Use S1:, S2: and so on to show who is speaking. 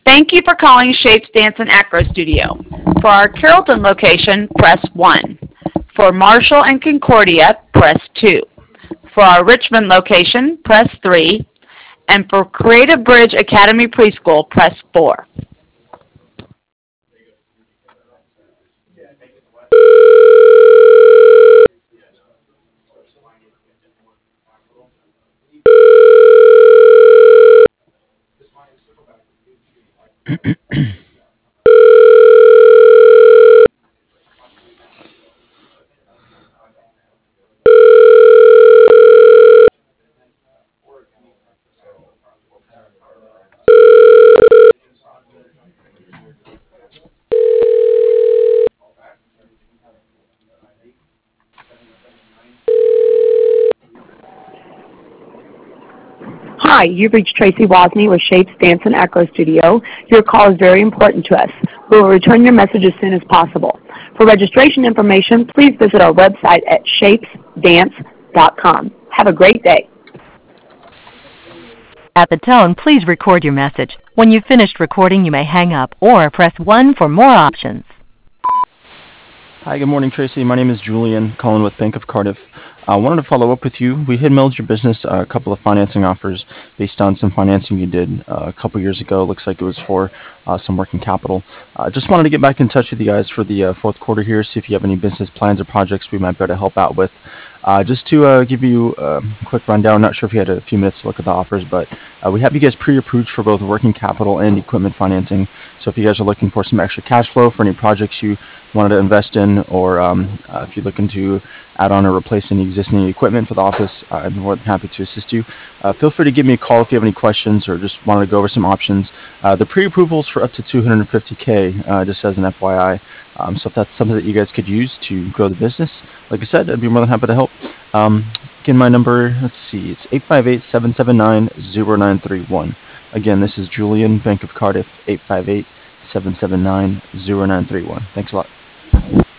S1: Thank you for calling Shapes Dance and Acro Studio. For our Carrollton location, press 1. For Marshall and Concordia, press 2. For our Richmond location, press 3. And for Creative Bridge Academy Preschool, press 4. Hi, you've reached Tracy Wozni with Shapes Dance and Acro Studio. Your call is very important to us. We will return your message as soon as possible. For registration information, please visit our website at shapesdance.com. Have a great day.
S2: At the tone, please record your message. When you've finished recording, you may hang up or press 1 for more options.
S3: Hi, good morning, Tracy. My name is Julian, calling with Bank of Cardiff. I wanted to follow up with you. We had mailed your business a couple of financing offers based on some financing you did a couple years ago. Looks like it was for some working capital. Just wanted to get back in touch with you guys for the fourth quarter here, see if you have any business plans or projects we might be able to help out with. Just to give you a quick rundown, not sure if you had a few minutes to look at the offers, but we have you guys pre-approved for both working capital and equipment financing. So if you guys are looking for some extra cash flow for any projects you wanted to invest in, or if you're looking to add on or replace any existing equipment for the office, I'd be more than happy to assist you. Feel free to give me a call if you have any questions or just wanted to go over some options. The pre-approvals for up to $250K, just as an FYI. So if that's something that you guys could use to grow the business, like I said, I'd be more than happy to help. Again, my number, let's see, it's 858-779-0931. Again, this is Julian, Bank of Cardiff, 858-779-0931. Thanks a lot.